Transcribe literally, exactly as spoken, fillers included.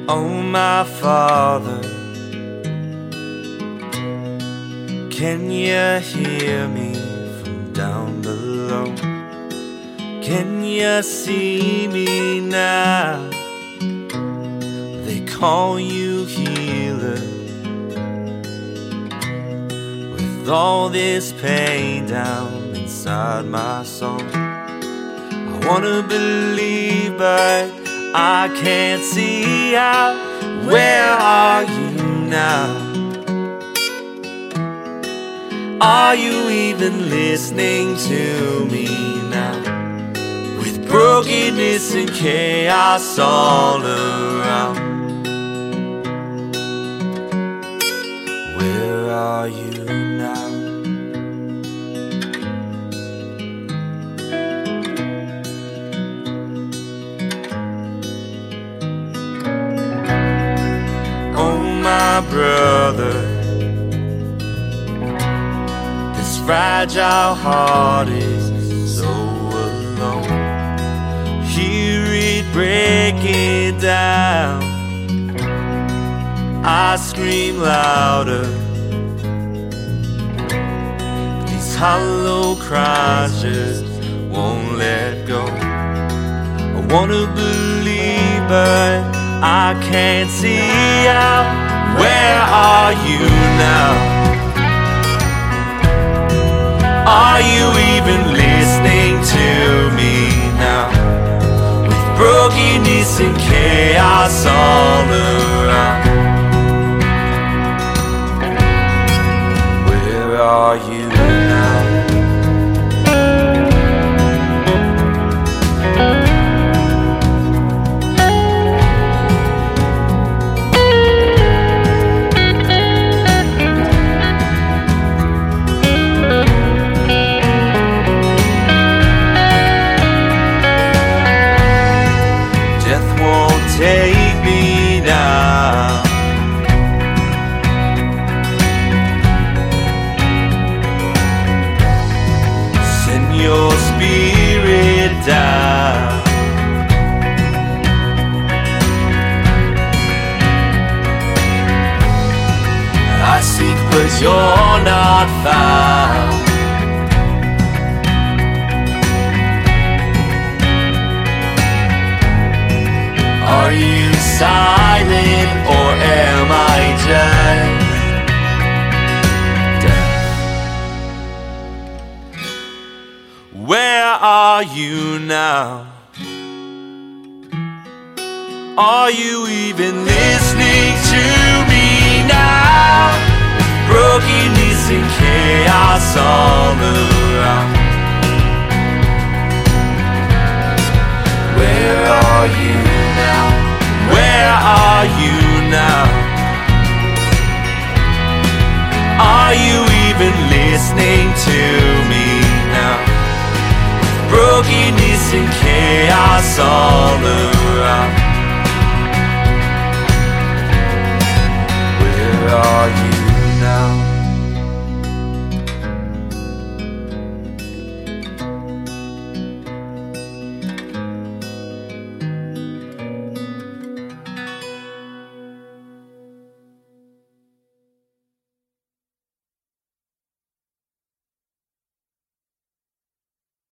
Oh, my Father, can you hear me from down below? Can you see me now? They call you healer. With all this pain down inside my soul, I wanna believe, but I can't see how. Where are you now? Are you even listening to me now? With brokenness and chaos all around, where are you now? Oh, my brother, this fragile heart is so alone. Hear it breaking down. I scream louder, but these hollow cries just won't let go. I wanna believe, but I can't see how. Where are you now? Are you even listening to me now? With brokenness and chaos all around, where are you now? Take me now. Send your spirit down. I seek, but you're not found. Are you silent, or am I just deaf? Where are you now? Are you even listening to me now? Brokenness and chaos all around, where are you?